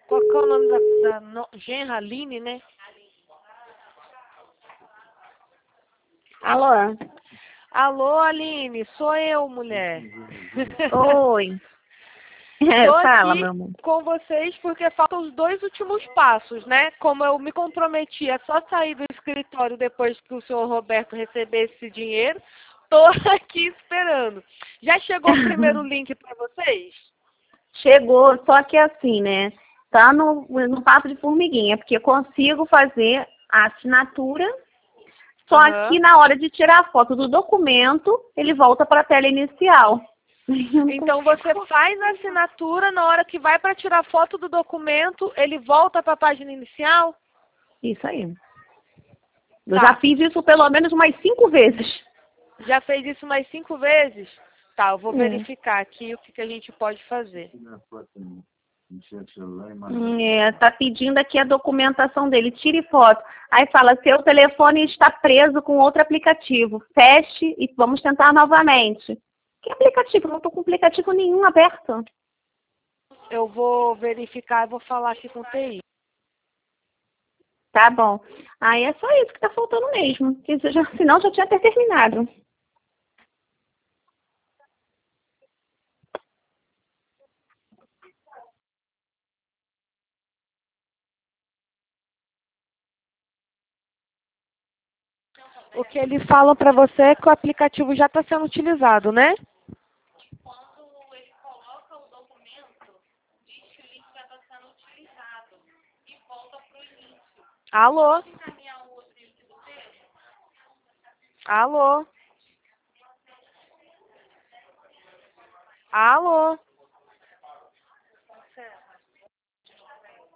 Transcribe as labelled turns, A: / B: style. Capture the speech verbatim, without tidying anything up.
A: Qual que é o nome da, da no, genra Aline, né?
B: Alô?
A: Alô, Aline, sou eu, mulher.
B: Oi.
A: Tô
B: Fala,
A: aqui
B: meu amor.
A: com vocês porque faltam os dois últimos passos, né? Como eu me comprometi a só sair do escritório depois que o senhor Roberto receber esse dinheiro, tô aqui esperando. Já chegou o primeiro link para vocês?
B: Chegou, só que assim, né? Tá no, no papo de formiguinha, porque eu consigo fazer a assinatura, só
A: Aham.
B: que na hora de tirar a foto do documento, ele volta para a tela inicial. Eu não
A: Então
B: consigo.
A: você faz a assinatura, na hora que vai para tirar foto do documento, ele volta para a página inicial?
B: Isso aí. Eu já
A: Tá.
B: fiz isso pelo menos umas cinco vezes.
A: Já fez isso mais cinco vezes? Tá, eu vou
B: É.
A: verificar aqui o que, que a gente pode fazer.
B: É, tá pedindo aqui a documentação dele, tire foto. Aí fala, seu telefone está preso com outro aplicativo. Feche e vamos tentar novamente. Que aplicativo? Eu não estou com aplicativo nenhum aberto.
A: Eu vou verificar e vou falar aqui com o T I.
B: Tá bom. Aí é só isso que tá faltando mesmo. Porque se já, senão já tinha até terminado.
A: O que ele fala para você é que o aplicativo já está sendo utilizado, né? Alô? Alô? Alô?